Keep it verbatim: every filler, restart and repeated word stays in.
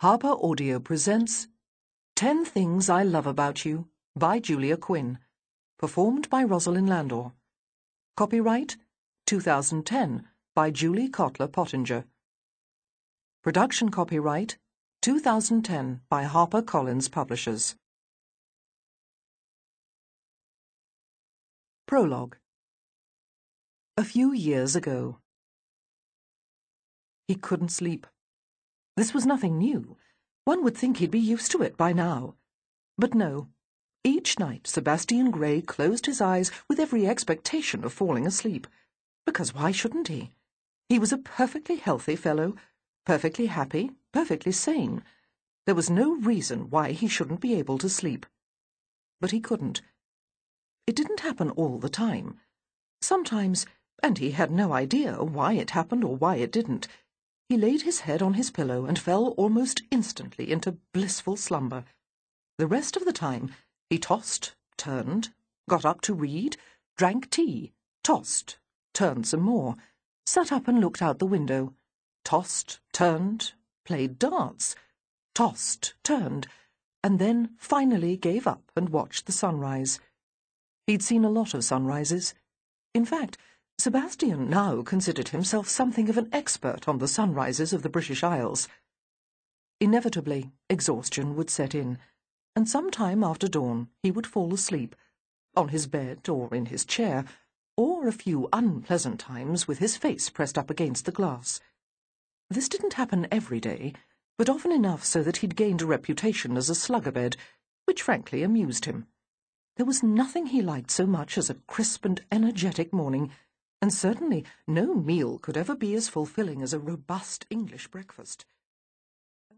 Harper Audio presents Ten Things I Love About You by Julia Quinn, performed by Rosalind Landor. Copyright two thousand ten by Julie Kotler Pottinger. Production copyright two thousand ten by HarperCollins Publishers. Prologue. A few years ago. He couldn't sleep. This was nothing new. One would think he'd be used to it by now. But no. Each night Sebastian Gray closed his eyes with every expectation of falling asleep. Because why shouldn't he? He was a perfectly healthy fellow, perfectly happy, perfectly sane. There was no reason why he shouldn't be able to sleep. But he couldn't. It didn't happen all the time. Sometimes, and he had no idea why it happened or why it didn't, he laid his head on his pillow and fell almost instantly into blissful slumber. The rest of the time he tossed, turned, got up to read, drank tea, tossed, turned some more, sat up and looked out the window, tossed, turned, played darts, tossed, turned, and then finally gave up and watched the sunrise. He'd seen a lot of sunrises. In fact, Sebastian now considered himself something of an expert on the sunrises of the British Isles. Inevitably, exhaustion would set in, and some time after dawn he would fall asleep, on his bed or in his chair, or a few unpleasant times with his face pressed up against the glass. This didn't happen every day, but often enough so that he'd gained a reputation as a slugabed, which frankly amused him. There was nothing he liked so much as a crisp and energetic morning, and certainly no meal could ever be as fulfilling as a robust English breakfast.